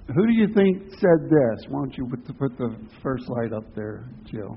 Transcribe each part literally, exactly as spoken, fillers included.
Who do you think said this? Why don't you put the, put the first slide up there, Jill?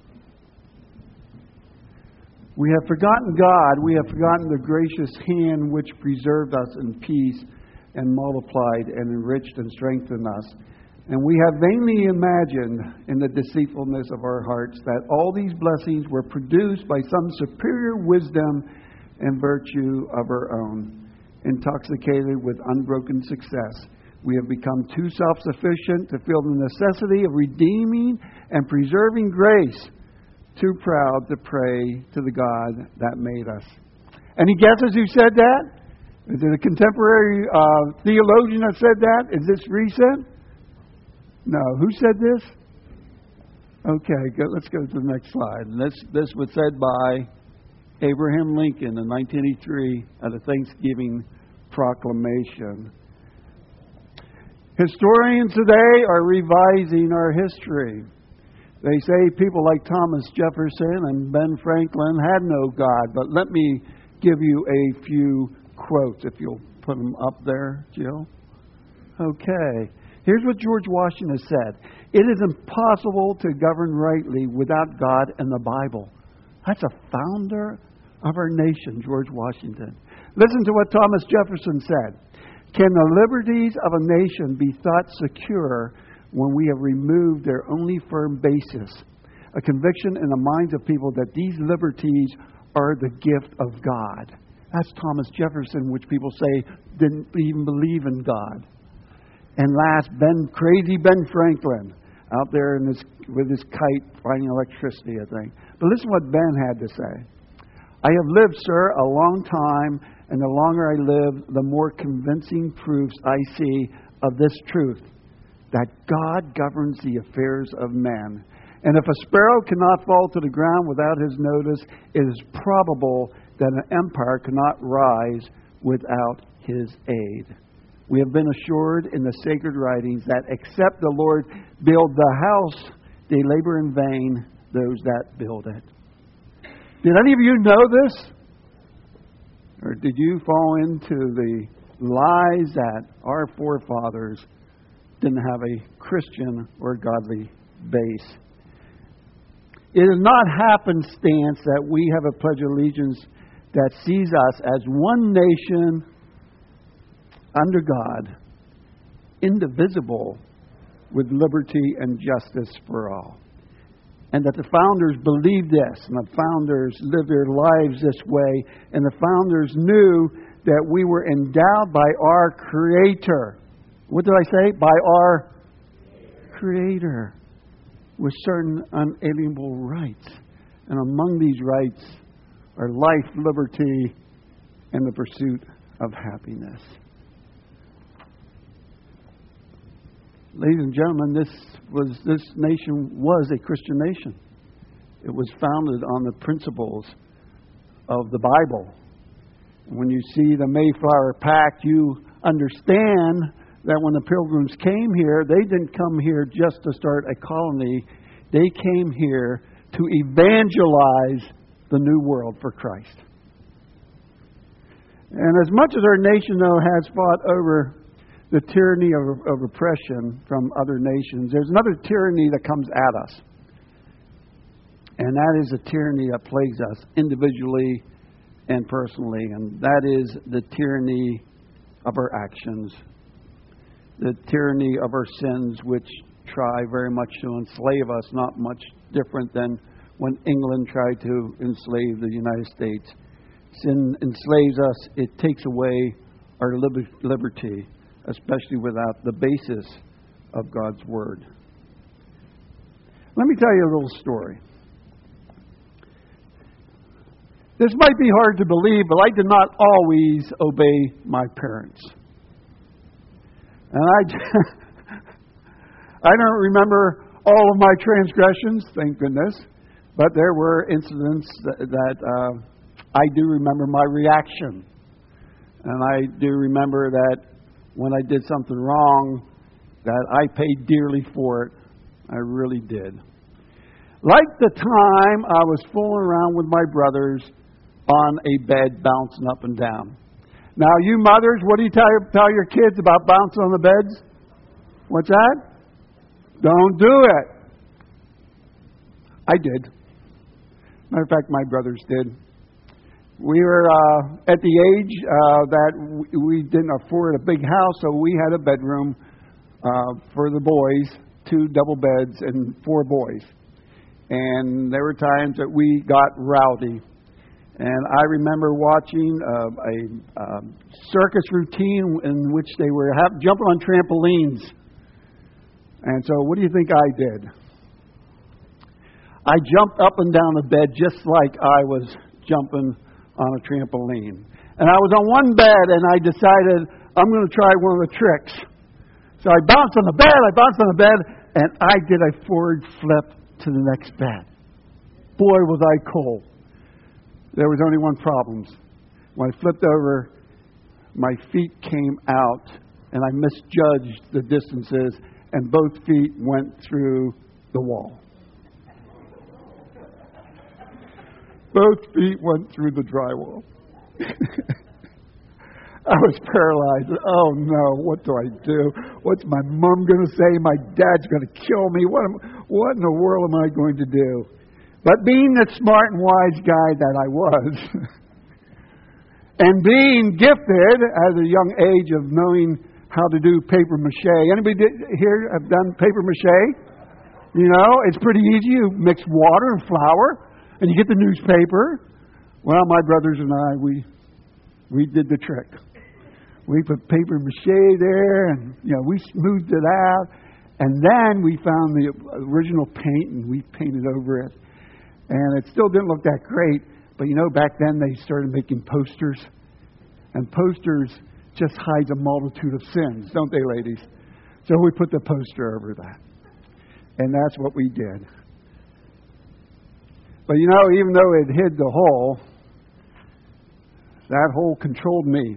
We have forgotten God. We have forgotten the gracious hand which preserved us in peace and multiplied and enriched and strengthened us. And we have vainly imagined in the deceitfulness of our hearts that all these blessings were produced by some superior wisdom and virtue of our own. Intoxicated with unbroken success, we have become too self-sufficient to feel the necessity of redeeming and preserving grace, too proud to pray to the God that made us. Any guesses who said that? Is it a contemporary uh, theologian that said that? Is this recent? No. Who said this? Okay, go, let's go to the next slide. This, this was said by Abraham Lincoln in nineteen eighty-three at a Thanksgiving proclamation. Historians today are revising our history. They say people like Thomas Jefferson and Ben Franklin had no God. But let me give you a few quotes, if you'll put them up there, Jill. Okay. Here's what George Washington said. It is impossible to govern rightly without God and the Bible. That's a founder of our nation, George Washington. Listen to what Thomas Jefferson said. Can the liberties of a nation be thought secure when we have removed their only firm basis? A conviction in the minds of people that these liberties are the gift of God. That's Thomas Jefferson, which people say didn't even believe in God. And last, Ben, crazy Ben Franklin, out there in this, with his kite finding electricity, I think. But listen what Ben had to say. I have lived, sir, a long time, and the longer I live, the more convincing proofs I see of this truth, that God governs the affairs of men. And if a sparrow cannot fall to the ground without his notice, it is probable that an empire cannot rise without his aid. We have been assured in the sacred writings that except the Lord build the house, they labor in vain, those that build it. Did any of you know this? Or did you fall into the lies that our forefathers didn't have a Christian or godly base? It is not happenstance that we have a pledge of allegiance that sees us as one nation under God, indivisible, with liberty and justice for all. And that the founders believed this, and the founders lived their lives this way, and the founders knew that we were endowed by our Creator. What did I say? By our Creator, with certain unalienable rights. And among these rights are life, liberty, and the pursuit of happiness. Ladies and gentlemen, this was this nation was a Christian nation. It was founded on the principles of the Bible. When you see the Mayflower Pact, you understand that when the Pilgrims came here, they didn't come here just to start a colony. They came here to evangelize the new world for Christ. And as much as our nation, though, has fought over the tyranny of, of oppression from other nations, there's another tyranny that comes at us. And that is a tyranny that plagues us individually and personally. And that is the tyranny of our actions. The tyranny of our sins, which try very much to enslave us, not much different than when England tried to enslave the United States. Sin enslaves us. It takes away our liberty, especially without the basis of God's Word. Let me tell you a little story. This might be hard to believe, but I did not always obey my parents. And I, I don't remember all of my transgressions, thank goodness. But there were incidents that, that uh, I do remember my reaction. And I do remember that when I did something wrong, that I paid dearly for it. I really did. Like the time I was fooling around with my brothers on a bed, bouncing up and down. Now, you mothers, what do you tell your, tell your kids about bouncing on the beds? What's that? Don't do it. I did. Matter of fact, my brothers did. We were uh, at the age uh, that we didn't afford a big house, so we had a bedroom uh, for the boys, two double beds and four boys. And there were times that we got rowdy. And I remember watching uh, a, a circus routine in which they were have, jumping on trampolines. And so what do you think I did? I jumped up and down the bed just like I was jumping on a trampoline. And I was on one bed and I decided I'm going to try one of the tricks. So I bounced on the bed, I bounced on the bed, and I did a forward flip to the next bed. Boy, was I cold. There was only one problem. When I flipped over, my feet came out and I misjudged the distances and both feet went through the wall. Both feet went through the drywall. I was paralyzed. Oh no, what do I do? What's my mom going to say? My dad's going to kill me. What, am, what in the world am I going to do? But being the smart and wise guy that I was, and being gifted at a young age of knowing how to do paper mache. Anybody here have done paper mache? You know, it's pretty easy. You mix water and flour. And you get the newspaper. Well, my brothers and I, we we did the trick. We put paper mache there, and you know, we smoothed it out. And then we found the original paint, and we painted over it. And it still didn't look that great. But you know, back then they started making posters. And posters just hides a multitude of sins, don't they, ladies? So we put the poster over that. And that's what we did. But you know, even though it hid the hole, that hole controlled me.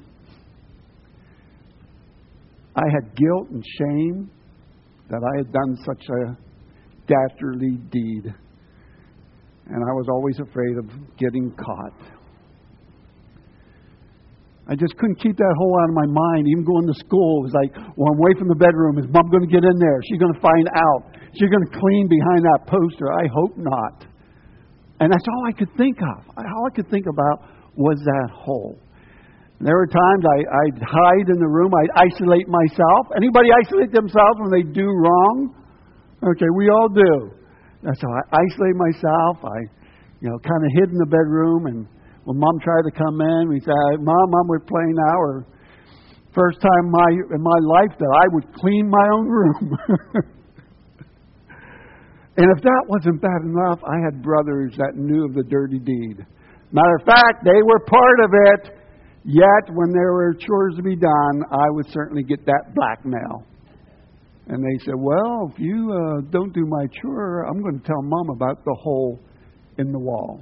I had guilt and shame that I had done such a dastardly deed. And I was always afraid of getting caught. I just couldn't keep that hole out of my mind. Even going to school, it was like, well, I'm away from the bedroom. Is Mom going to get in there? Is she going to find out? Is she going to clean behind that poster? I hope not. And that's all I could think of. All I could think about was that hole. And there were times I, I'd hide in the room. I'd isolate myself. Anybody isolate themselves when they do wrong? Okay, we all do. And so I isolate myself. I, you know, kind of hid in the bedroom. And when Mom tried to come in, we said, Mom, Mom, we're playing now. Or first time my, in my life that I would clean my own room. And if that wasn't bad enough, I had brothers that knew of the dirty deed. Matter of fact, they were part of it. Yet, when there were chores to be done, I would certainly get that blackmail. And they said, well, if you uh, don't do my chore, I'm going to tell Mom about the hole in the wall.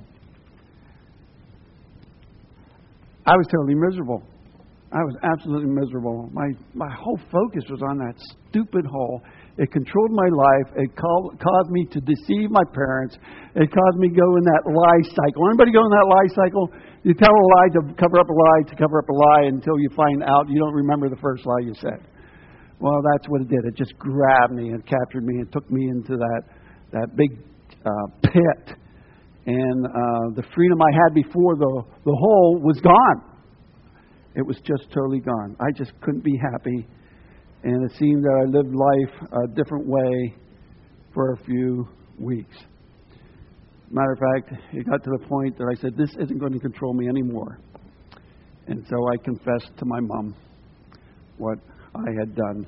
I was totally miserable. I was absolutely miserable. My my whole focus was on that stupid hole. It controlled my life. It called, caused me to deceive my parents. It caused me to go in that lie cycle. Anybody go in that lie cycle? You tell a lie to cover up a lie to cover up a lie until you find out you don't remember the first lie you said. Well, that's what it did. It just grabbed me and captured me and took me into that that big uh, pit. And uh, the freedom I had before the, the hole was gone. It was just totally gone. I just couldn't be happy. And it seemed that I lived life a different way for a few weeks. Matter of fact, it got to the point that I said, this isn't going to control me anymore. And so I confessed to my mom what I had done.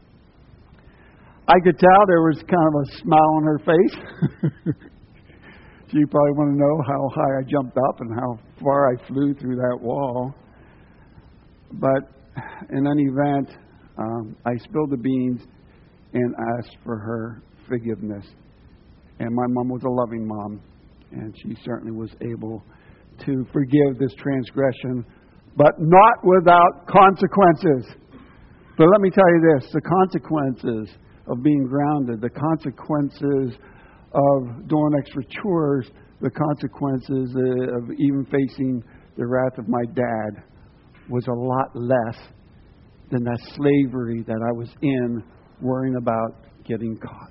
I could tell there was kind of a smile on her face. She probably want to know how high I jumped up and how far I flew through that wall. But in any event, um, I spilled the beans and asked for her forgiveness. And my mom was a loving mom, and she certainly was able to forgive this transgression, but not without consequences. But let me tell you this, the consequences of being grounded, the consequences of doing extra chores, the consequences of even facing the wrath of my dad was a lot less than that slavery that I was in worrying about getting caught.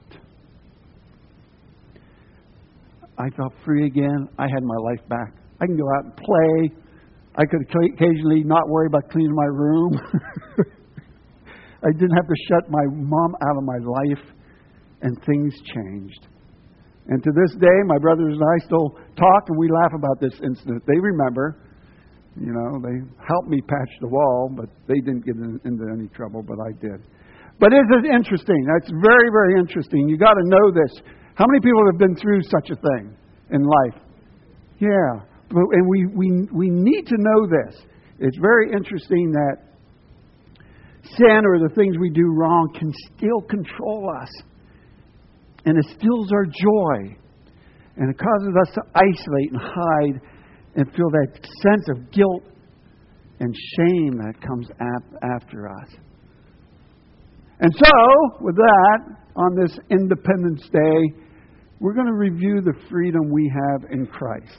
I felt free again. I had my life back. I can go out and play. I could occasionally not worry about cleaning my room. I didn't have to shut my mom out of my life, and things changed. And to this day, my brothers and I still talk, and we laugh about this incident. They remember. You know, they helped me patch the wall, but they didn't get in, into any trouble, but I did. But it is interesting. That's very, very interesting. You got to know this. How many people have been through such a thing in life? Yeah. And we, we, we need to know this. It's very interesting that sin or the things we do wrong can still control us. And it steals our joy. And it causes us to isolate and hide and feel that sense of guilt and shame that comes ap- after us. And so, with that, on this Independence Day, we're going to review the freedom we have in Christ.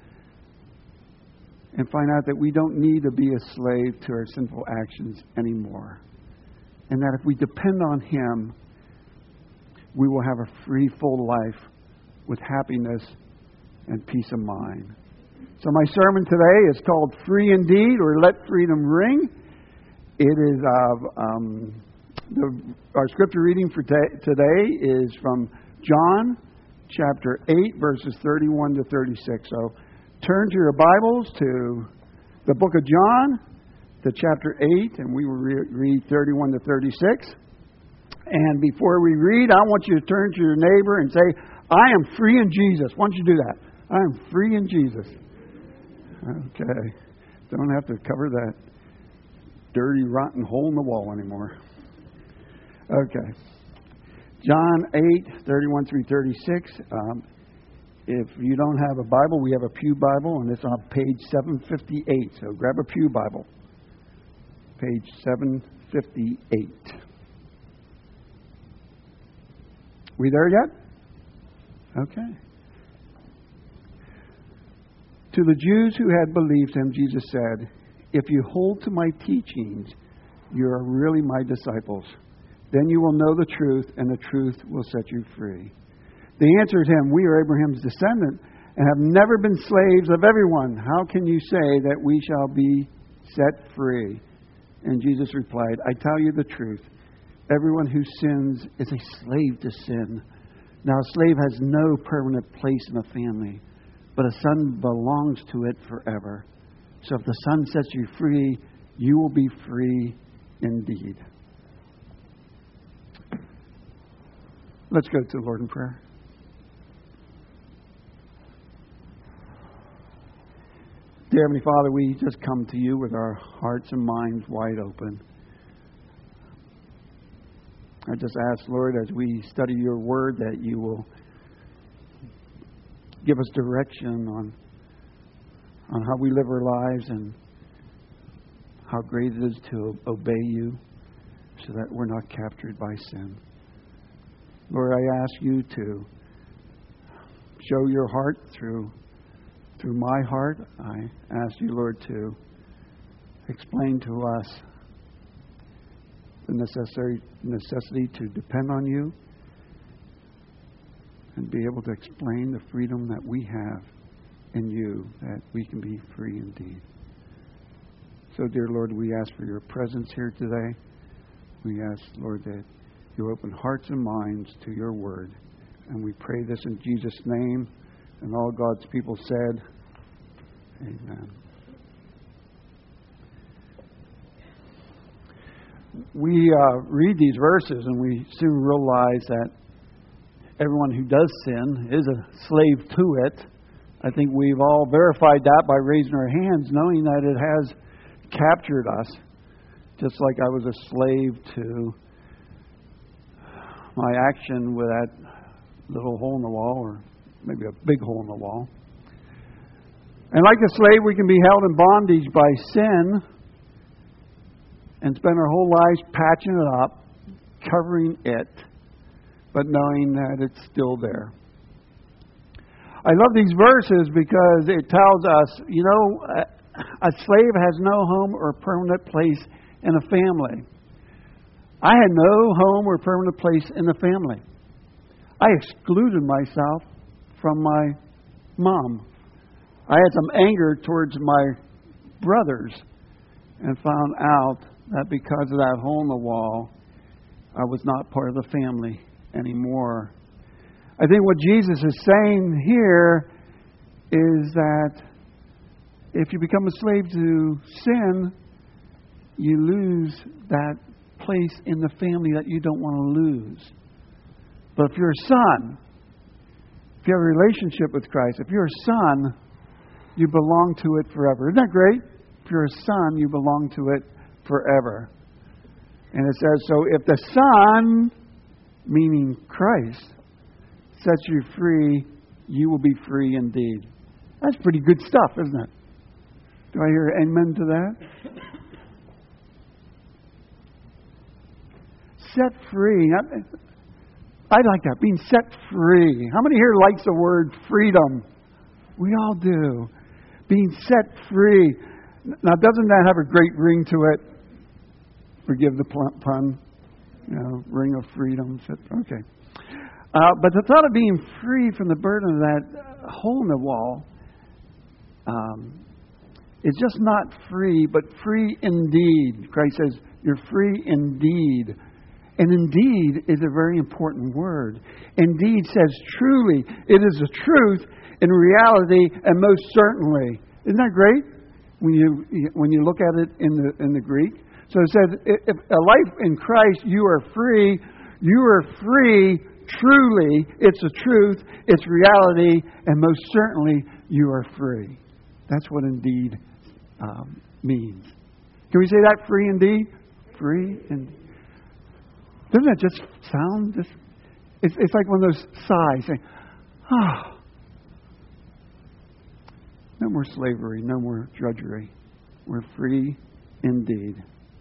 And find out that we don't need to be a slave to our sinful actions anymore. And that if we depend on Him, we will have a free, full life with happiness and peace of mind. So my sermon today is called Free Indeed, or Let Freedom Ring. It is, uh, um, the, our scripture reading for t- today is from John chapter eight, verses thirty-one to thirty-six. So turn to your Bibles to the book of John, to chapter eight, and we will re- read thirty-one to thirty-six. And before we read, I want you to turn to your neighbor and say, I am free in Jesus. Why don't you do that? I am free in Jesus. Okay. Don't have to cover that dirty, rotten hole in the wall anymore. Okay. John eight, thirty-one through thirty-six. Um, if you don't have a Bible, we have a Pew Bible, and it's on page seven fifty-eight. So grab a Pew Bible. Page seven fifty-eight. We there yet? Okay. To the Jews who had believed Him, Jesus said, if you hold to my teachings, you are really my disciples. Then you will know the truth, and the truth will set you free. They answered Him, we are Abraham's descendant and have never been slaves of everyone. How can you say that we shall be set free? And Jesus replied, I tell you the truth. Everyone who sins is a slave to sin. Now a slave has no permanent place in a family, but a son belongs to it forever. So if the Son sets you free, you will be free indeed. Let's go to the Lord in prayer. Dear Heavenly Father, we just come to you with our hearts and minds wide open. I just ask, Lord, as we study your word, that you will give us direction on on how we live our lives and how great it is to obey you so that we're not captured by sin. Lord, I ask you to show your heart through through my heart. I ask you, Lord, to explain to us the necessary necessity to depend on you and be able to explain the freedom that we have in you, that we can be free indeed. So, dear Lord, we ask for your presence here today. We ask, Lord, that you open hearts and minds to your word. And we pray this in Jesus' name. And all God's people said, amen. We uh, read these verses and we soon realize that everyone who does sin is a slave to it. I think we've all verified that by raising our hands, knowing that it has captured us. Just like I was a slave to my action with that little hole in the wall, or maybe a big hole in the wall. And like a slave, we can be held in bondage by sin and spend our whole lives patching it up, covering it, but knowing that it's still there. I love these verses because it tells us, you know, a slave has no home or permanent place in a family. I had no home or permanent place in the family. I excluded myself from my mom. I had some anger towards my brothers and found out that because of that hole in the wall, I was not part of the family anymore. I think what Jesus is saying here is that if you become a slave to sin, you lose that place in the family that you don't want to lose. But if you're a son, if you have a relationship with Christ, if you're a son, you belong to it forever. Isn't that great? If you're a son, you belong to it forever. And it says, so if the Son, meaning Christ, sets you free, you will be free indeed. That's pretty good stuff, isn't it? Do I hear amen to that? Set free. I like that, being set free. How many here likes the word freedom? We all do. Being set free. Now, doesn't that have a great ring to it? Forgive the pun. You know, ring of freedom. Okay. Uh, but the thought of being free from the burden of that hole in the wall um, is just not free, but free indeed. Christ says, you're free indeed. And indeed is a very important word. Indeed says truly. It is the truth in reality and most certainly. Isn't that great? When you when you look at it in the in the Greek. So it says, if a life in Christ, you are free. You are free truly. It's the truth. It's reality. And most certainly, you are free. That's what indeed um, means. Can we say that? Free indeed? Free indeed. Doesn't that just sound just... It's, it's like one of those sighs saying, ah. Oh, no more slavery. No more drudgery. We're free indeed.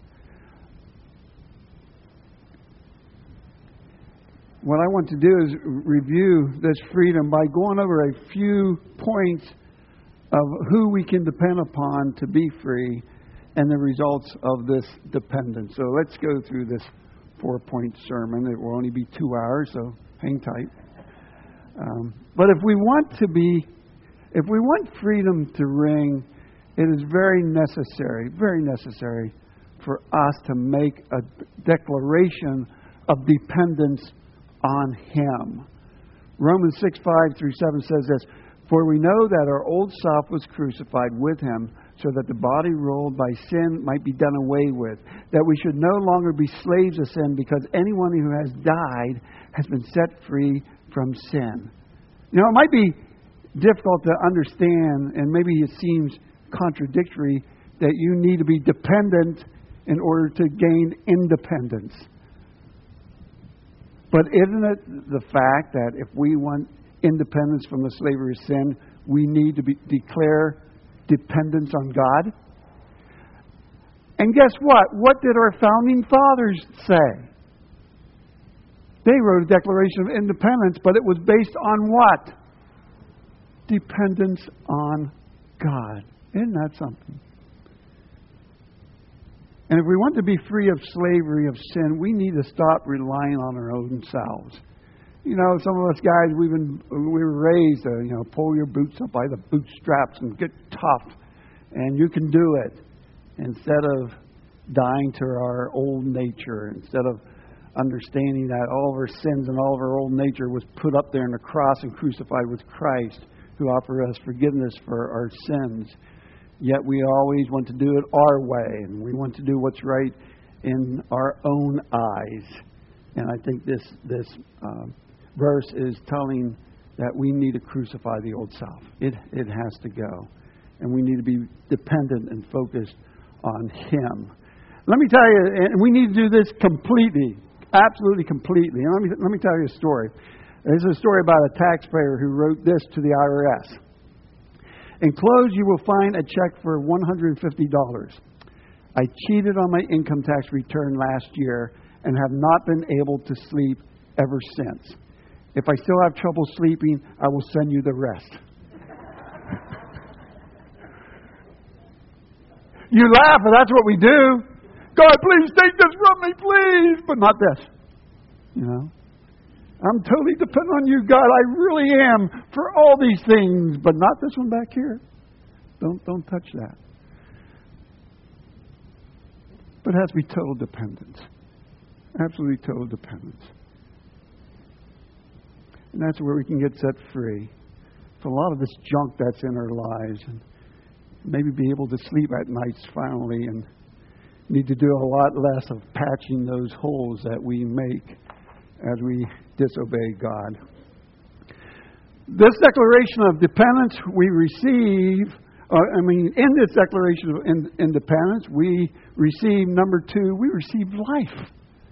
What I want to do is review this freedom by going over a few points of who we can depend upon to be free and the results of this dependence. So let's go through this four-point sermon. It will only be two hours, so hang tight. Um, but if we want to be, if we want freedom to ring, it is very necessary, very necessary for us to make a declaration of dependence on Him. Romans six, five through seven says this, for we know that our old self was crucified with Him, so that the body ruled by sin might be done away with, that we should no longer be slaves of sin, because anyone who has died has been set free from sin. You know, it might be difficult to understand, and maybe it seems contradictory, that you need to be dependent in order to gain independence. But isn't it the fact that if we want independence from the slavery of sin, we need to be, declare dependence on God? And guess what? What did our founding fathers say? They wrote a Declaration of Independence, but it was based on what? Dependence on God. Isn't that something? And if we want to be free of slavery of sin, we need to stop relying on our own selves. You know, some of us guys, we've been we were raised to, you know, pull your boots up by the bootstraps and get tough, and you can do it. Instead of dying to our old nature, instead of understanding that all of our sins and all of our old nature was put up there on the cross and crucified with Christ, who offered us forgiveness for our sins. Yet we always want to do it our way, and we want to do what's right in our own eyes. And I think this this uh, verse is telling that we need to crucify the old self. It it has to go, and we need to be dependent and focused on Him. Let me tell you, and we need to do this completely, absolutely completely. And let me let me tell you a story. This is a story about a taxpayer who wrote this to the I R S. Enclosed, you will find a check for one hundred fifty dollars. I cheated on my income tax return last year and have not been able to sleep ever since. If I still have trouble sleeping, I will send you the rest. You laugh, but that's what we do. God, please take this from me, please. But not this. You know? I'm totally dependent on you, God. I really am for all these things, but not this one back here. Don't, don't touch that. But it has to be total dependence. Absolutely total dependence. And that's where we can get set free from a lot of this junk that's in our lives, and maybe be able to sleep at nights finally, and need to do a lot less of patching those holes that we make as we disobey God. This declaration of dependence we receive, uh, I mean, in this declaration of in, independence, we receive, number two, we receive life.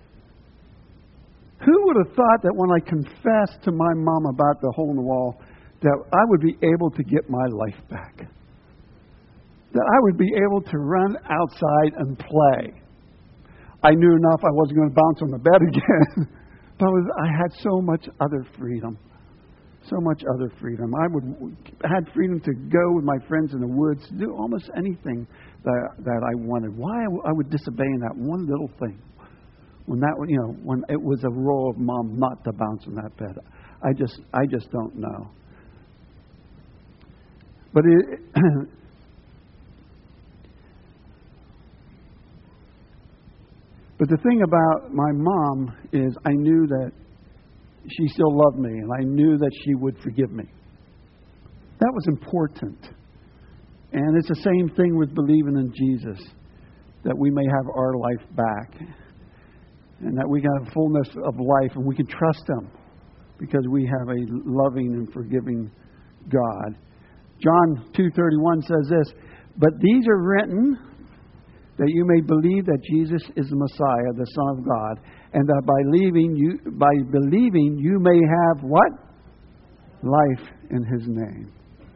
Who would have thought that when I confessed to my mom about the hole in the wall, that I would be able to get my life back? That I would be able to run outside and play. I knew enough I wasn't going to bounce on the bed again. But I, was, I had so much other freedom. So much other freedom. I would I had freedom to go with my friends in the woods, to do almost anything that, that I wanted. Why I would disobey in that one little thing? When that, you know, when it was a rule of mom not to bounce on that bed, I just, I just don't know. But it, but the thing about my mom is, I knew that she still loved me, and I knew that she would forgive me. That was important. And it's the same thing with believing in Jesus, that we may have our life back. And that we can have fullness of life, and we can trust Him because we have a loving and forgiving God. John two thirty-one says this, "But these are written that you may believe that Jesus is the Messiah, the Son of God, and that by believing you, by believing you may have" what? Life in His name.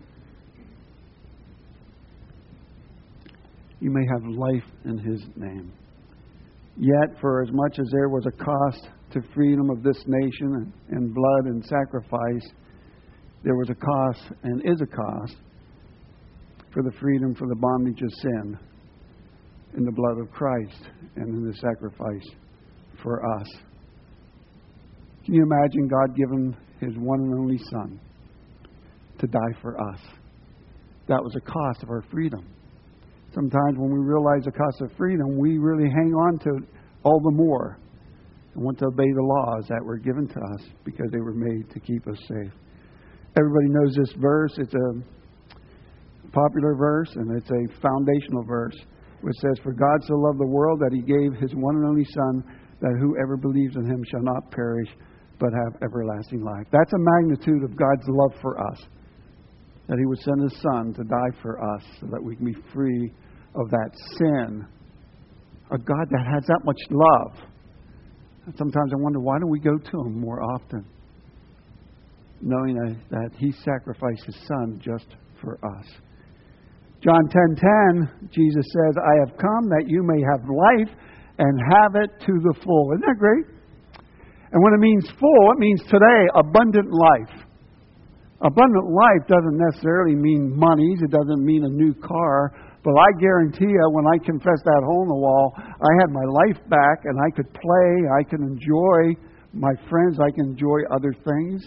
You may have life in His name. Yet, for as much as there was a cost to freedom of this nation and, and blood and sacrifice, there was a cost and is a cost for the freedom from the bondage of sin in the blood of Christ and in the sacrifice for us. Can you imagine God giving His one and only Son to die for us? That was a cost of our freedom. Sometimes when we realize the cost of freedom, we really hang on to it all the more and want to obey the laws that were given to us because they were made to keep us safe. Everybody knows this verse. It's a popular verse, and it's a foundational verse, which says, "For God so loved the world that He gave His one and only Son, that whoever believes in Him shall not perish, but have everlasting life." That's a magnitude of God's love for us. That He would send His Son to die for us so that we can be free of that sin. A God that has that much love. And sometimes I wonder, why don't we go to Him more often? Knowing that, that He sacrificed His Son just for us. John ten ten, Jesus says, "I have come that you may have life and have it to the full." Isn't that great? And when it means full, it means today, abundant life. Abundant life doesn't necessarily mean monies. It doesn't mean a new car. But I guarantee you, when I confessed that hole in the wall, I had my life back, and I could play. I can enjoy my friends. I can enjoy other things.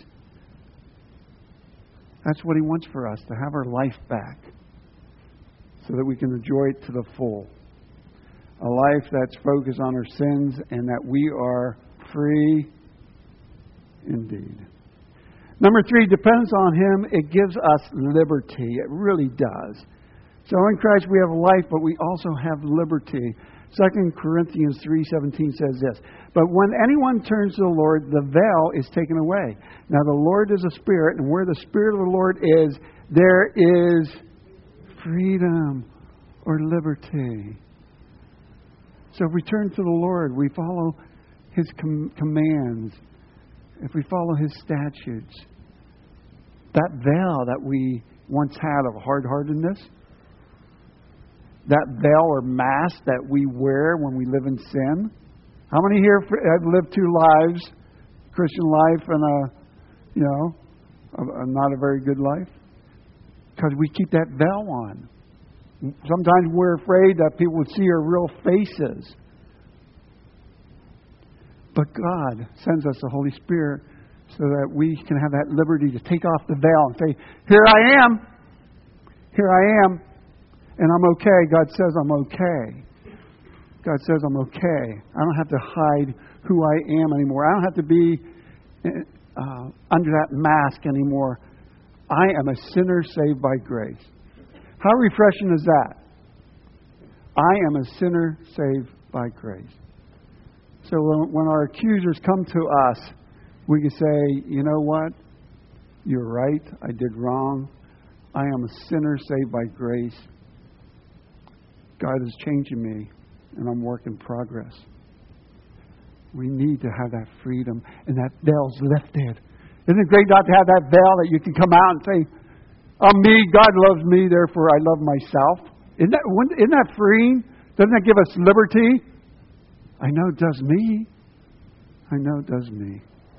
That's what He wants for us, to have our life back so that we can enjoy it to the full. A life that's focused on our sins and that we are free indeed. Number three, dependence on Him, it gives us liberty. It really does. So in Christ we have life, but we also have liberty. Second Corinthians three seventeen says this, "But when anyone turns to the Lord, the veil is taken away. Now the Lord is a Spirit, and where the Spirit of the Lord is, there is freedom," or liberty. So if we turn to the Lord, we follow His com- commands, if we follow His statutes, that veil that we once had of hard-heartedness, that veil or mask that we wear when we live in sin. How many here have lived two lives, Christian life and a, you know, a, a not a very good life? Because we keep that veil on. Sometimes we're afraid that people would see our real faces. But God sends us the Holy Spirit so that we can have that liberty to take off the veil and say, here I am. Here I am. And I'm okay. God says I'm okay. God says I'm okay. I don't have to hide who I am anymore. I don't have to be uh, under that mask anymore. I am a sinner saved by grace. How refreshing is that? I am a sinner saved by grace. So when, when our accusers come to us, we can say, you know what? You're right. I did wrong. I am a sinner saved by grace. God is changing me, and I'm work in progress. We need to have that freedom, and that veil's lifted. Isn't it great not to have that veil that you can come out and say, I'm me, God loves me, therefore I love myself? Isn't that, isn't that freeing? Doesn't that give us liberty? I know it does me. I know it does me.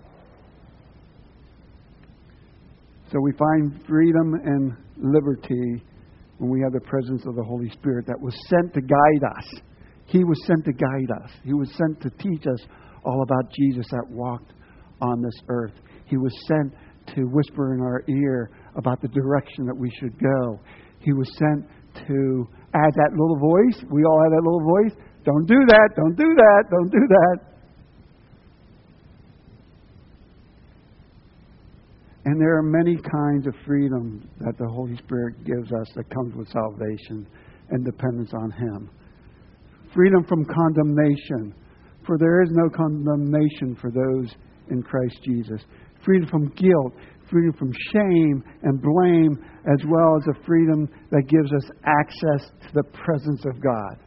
So we find freedom and liberty when we have the presence of the Holy Spirit that was sent to guide us. He was sent to guide us. He was sent to teach us all about Jesus that walked on this earth. He was sent to whisper in our ear about the direction that we should go. He was sent to add that little voice. We all have that little voice. Don't do that. Don't do that. Don't do that. And there are many kinds of freedom that the Holy Spirit gives us that comes with salvation and dependence on Him. Freedom from condemnation, for there is no condemnation for those in Christ Jesus. Freedom from guilt, freedom from shame and blame, as well as a freedom that gives us access to the presence of God.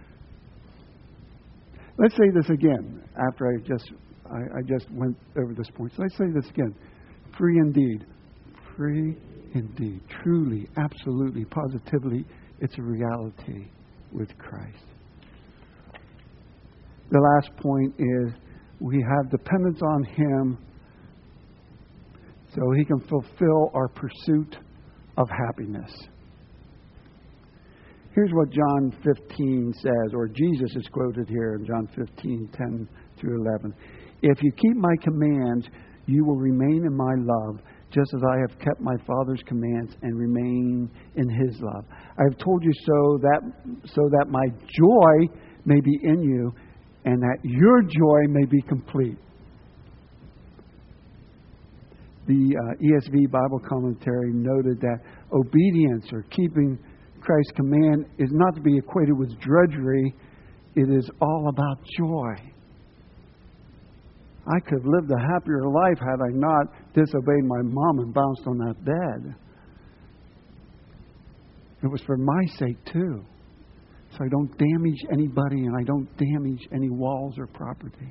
Let's say this again after I just I, I just went over this point. So let's say this again. Free indeed. Free indeed. Truly, absolutely, positively, it's a reality with Christ. The last point is we have dependence on Him so He can fulfill our pursuit of happiness. Here's what John fifteen says, or Jesus is quoted here in John fifteen, ten through eleven. If you keep my commands, you will remain in my love, just as I have kept my Father's commands and remain in His love. I have told you so that so that my joy may be in you, and that your joy may be complete. The uh, E S V Bible commentary noted that obedience or keeping Christ's command is not to be equated with drudgery. It is all about joy. I could have lived a happier life had I not disobeyed my mom and bounced on that bed. It was for my sake too. So I don't damage anybody and I don't damage any walls or property.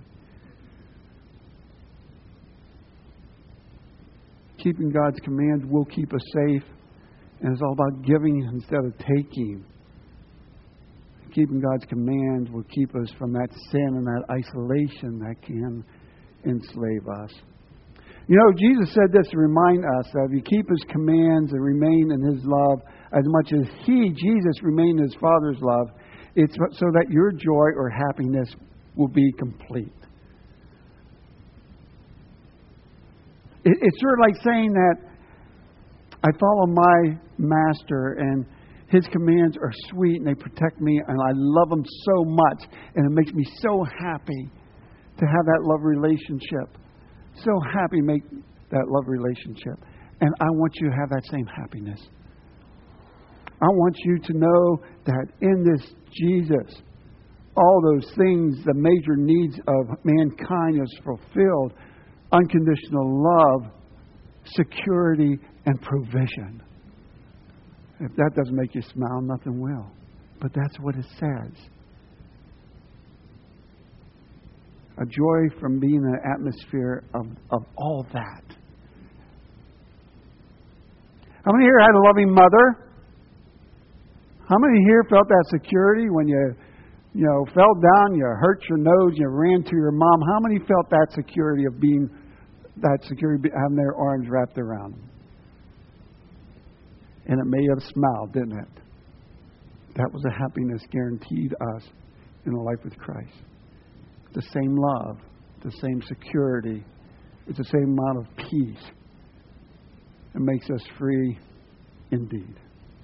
Keeping God's commands will keep us safe. And it's all about giving instead of taking. Keeping God's commands will keep us from that sin and that isolation that can enslave us. You know, Jesus said this to remind us that if you keep His commands and remain in His love as much as He, Jesus, remained in His Father's love, it's so that your joy or happiness will be complete. It, it's sort of like saying that I follow my Master and His commands are sweet and they protect me and I love them so much and it makes me so happy to have that love relationship. So happy to make that love relationship. And I want you to have that same happiness. I want you to know that in this Jesus, all those things, the major needs of mankind is fulfilled. Unconditional love, security, and provision. If that doesn't make you smile, nothing will. But that's what it says. A joy from being in an atmosphere of, of all that. How many here had a loving mother? How many here felt that security when you, you know, fell down, you hurt your nose, you ran to your mom? How many felt that security of being, that security, having their arms wrapped around them? And it may have smiled, didn't it? That was a happiness guaranteed us in a life with Christ. The same love the same security. It's the same amount of peace. It makes us free indeed.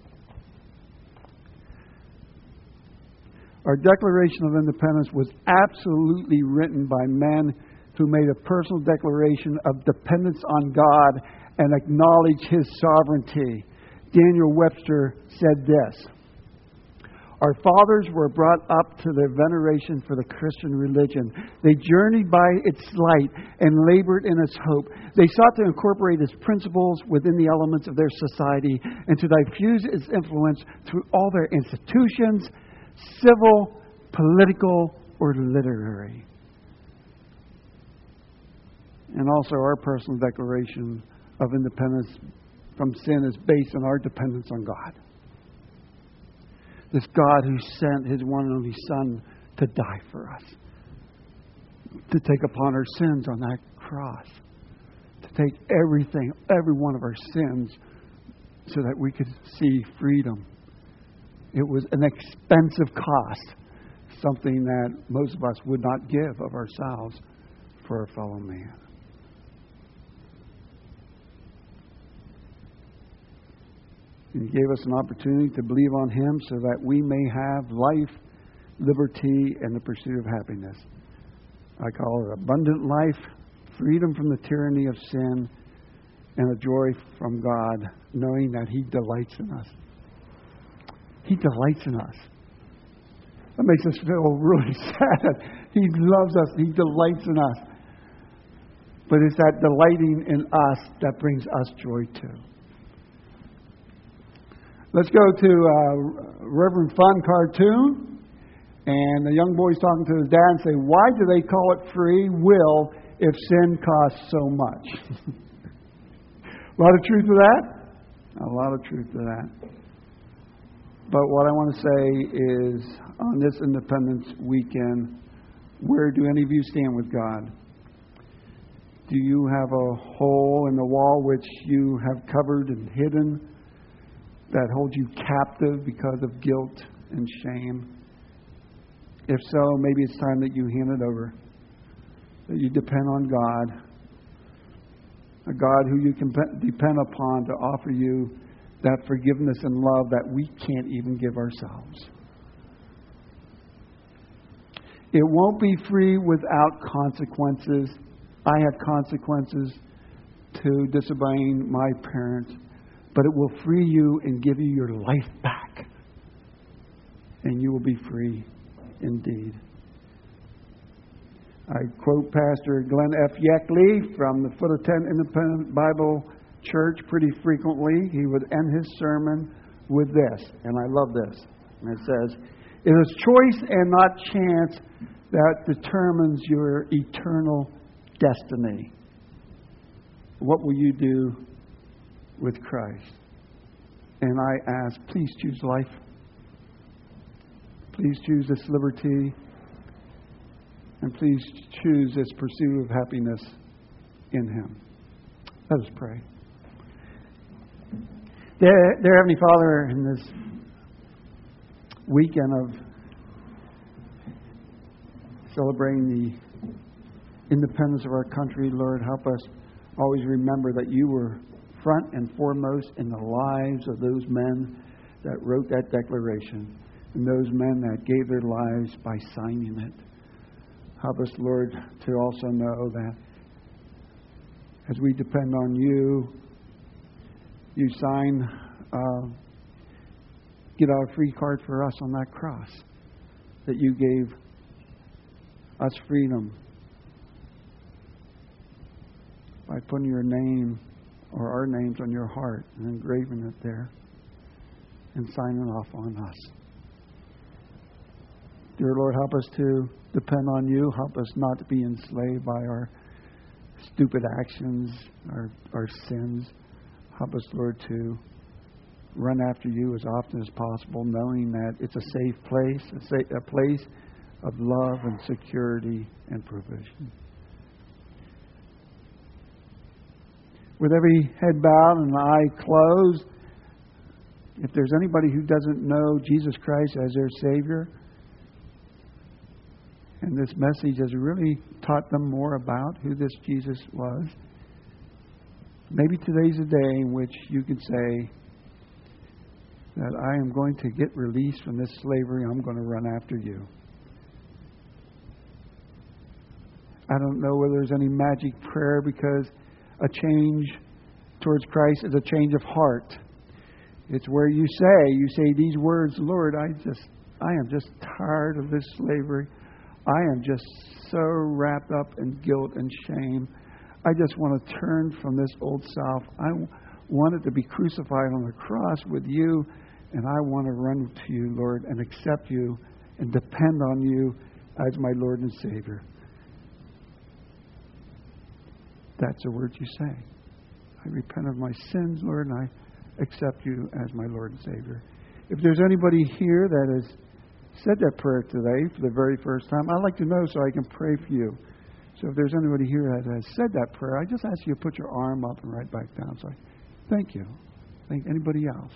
Our Declaration of Independence was absolutely written by men who made a personal declaration of dependence on God and acknowledged His sovereignty. Daniel Webster said this: "Our fathers were brought up to their veneration for the Christian religion. They journeyed by its light and labored in its hope. They sought to incorporate its principles within the elements of their society and to diffuse its influence through all their institutions, civil, political, or literary." And also our personal declaration of independence from sin is based on our dependence on God. This God who sent His one and only Son to die for us, to take upon our sins on that cross, to take everything, every one of our sins, so that we could see freedom. It was an expensive cost, something that most of us would not give of ourselves for a fellow man. He gave us an opportunity to believe on Him so that we may have life, liberty, and the pursuit of happiness. I call it abundant life, freedom from the tyranny of sin, and a joy from God, knowing that He delights in us. He delights in us. That makes us feel really sad. He loves us. He delights in us. But it's that delighting in us that brings us joy too. Let's go to uh, Reverend Fun Cartoon. And the young boy's talking to his dad and say, "Why do they call it free will if sin costs so much?" A lot of truth to that. A lot of truth to that. But what I want to say is, on this Independence Weekend, where do any of you stand with God? Do you have a hole in the wall which you have covered and hidden that holds you captive because of guilt and shame? If so, maybe it's time that you hand it over, that you depend on God, a God who you can depend upon to offer you that forgiveness and love that we can't even give ourselves. It won't be free without consequences. I had consequences to disobeying my parents, but it will free you and give you your life back, and you will be free indeed. I quote Pastor Glenn F. Yeckley from the Foot of Tent Independent Bible Church pretty frequently. He would end his sermon with this, and I love this. And it says, "It is choice and not chance that determines your eternal destiny." What will you do with Christ? And I ask, please choose life. Please choose this liberty. And please choose this pursuit of happiness in Him. Let us pray. Dear, dear Heavenly Father, in this weekend of celebrating the independence of our country, Lord, help us always remember that You were front and foremost in the lives of those men that wrote that declaration and those men that gave their lives by signing it. Help us, Lord, to also know that as we depend on You, You sign, uh, get our free card for us on that cross, that You gave us freedom by putting Your name or our names on Your heart and engraving it there and signing off on us. Dear Lord, help us to depend on You. Help us not to be enslaved by our stupid actions, our, our sins. Help us, Lord, to run after You as often as possible, knowing that it's a safe place, a, safe, a place of love and security and provision. With every head bowed and eye closed, if there's anybody who doesn't know Jesus Christ as their Savior, And this message has really taught them more about who this Jesus was. Maybe today's a day in which you can say that I am going to get released from this slavery. I'm going to run after you. I don't know whether there's any magic prayer, because a change towards Christ is a change of heart. It's where you say, you say these words, Lord, I just, I am just tired of this slavery. I am just so wrapped up in guilt and shame. I just want to turn from this old self. I want it to be crucified on the cross with you, and I want to run to you, Lord, and accept you and depend on you as my Lord and Savior. That's the words you say. I repent of my sins, Lord, and I accept you as my Lord and Savior. If there's anybody here that has said that prayer today for the very first time, I'd like to know so I can pray for you. So if there's anybody here that has said that prayer, I just ask you to put your arm up and right back down. So I thank you. Thank anybody else.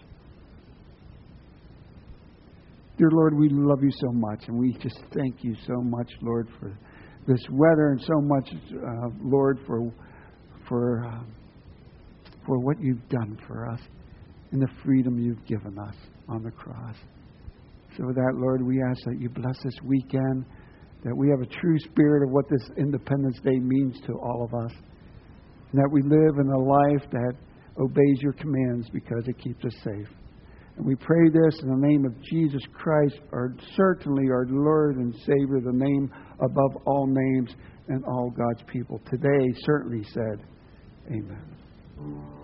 Dear Lord, we love you so much, and we just thank you so much, Lord, for this weather, and so much, uh, Lord, for for uh, for what you've done for us and the freedom you've given us on the cross. So with that, Lord, we ask that you bless this weekend, that we have a true spirit of what this Independence Day means to all of us, and that we live in a life that obeys your commands because it keeps us safe. And we pray this in the name of Jesus Christ, our certainly our Lord and Savior, the name above all names, and all God's people today certainly said, amen.